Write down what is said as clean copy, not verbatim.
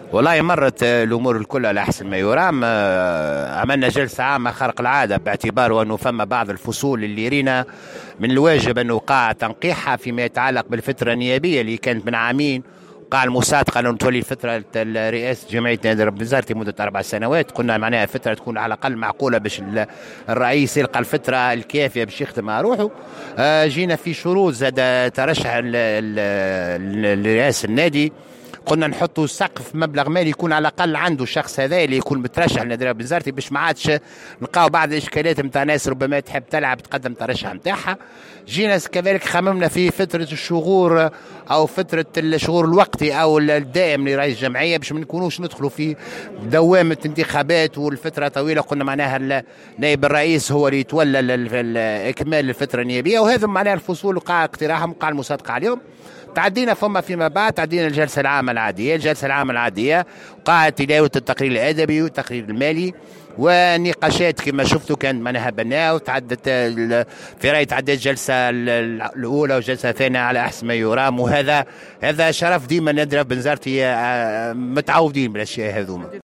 والله مرت الأمور الكل على أحسن ما يرام. عملنا جلسة عامة خارق العادة، باعتبار أنه فما بعض الفصول اللي رينا من الواجب أن وقع تنقيحها فيما يتعلق بالفترة النيابية اللي كانت من عامين، وقع المصادقة أنه تولي فترة رئاسة جمعية نادي وزارتي مدة 4 سنوات. قلنا معناها فترة تكون على الأقل معقولة باش الرئيس يلقى الفترة الكافية باش يخدم على روحه. جينا في شروط زاد ترشح لرئاسة النادي، قلنا نحطوا سقف مبلغ مالي يكون على الاقل عنده الشخص هذا اللي يكون مترشح للنادي بنزرتي، باش ما عادش نلقاو بعض الاشكاليات نتاع ناس ربما تحب تلعب تقدم ترشح نتاعها. جينا كذلك خممنا في فتره الشهور او فتره الشهور الوقتي او الدائم لرئيس الجمعيه، باش ما نكونوش ندخلوا في دوامه انتخابات والفتره طويله. قلنا معناها نائب الرئيس هو اللي يتولى اكمال الفتره النيابيه، وهذا معناها الفصول وقع اقتراحهم وقع المصادقه عليهم. تعدينا فيما بعد تعدينا الجلسة العامة العادية وقعت تلاوة التقرير الأدبي والتقرير المالي ونقاشات كما شفتوا كانت معناها بناء، وتعدت في رأي تعدت الجلسة الأولى والجلسة الثانية على أحسن ما يرام. وهذا شرف ديما نادي بنزرتي متعودين بالأشياء هذوما.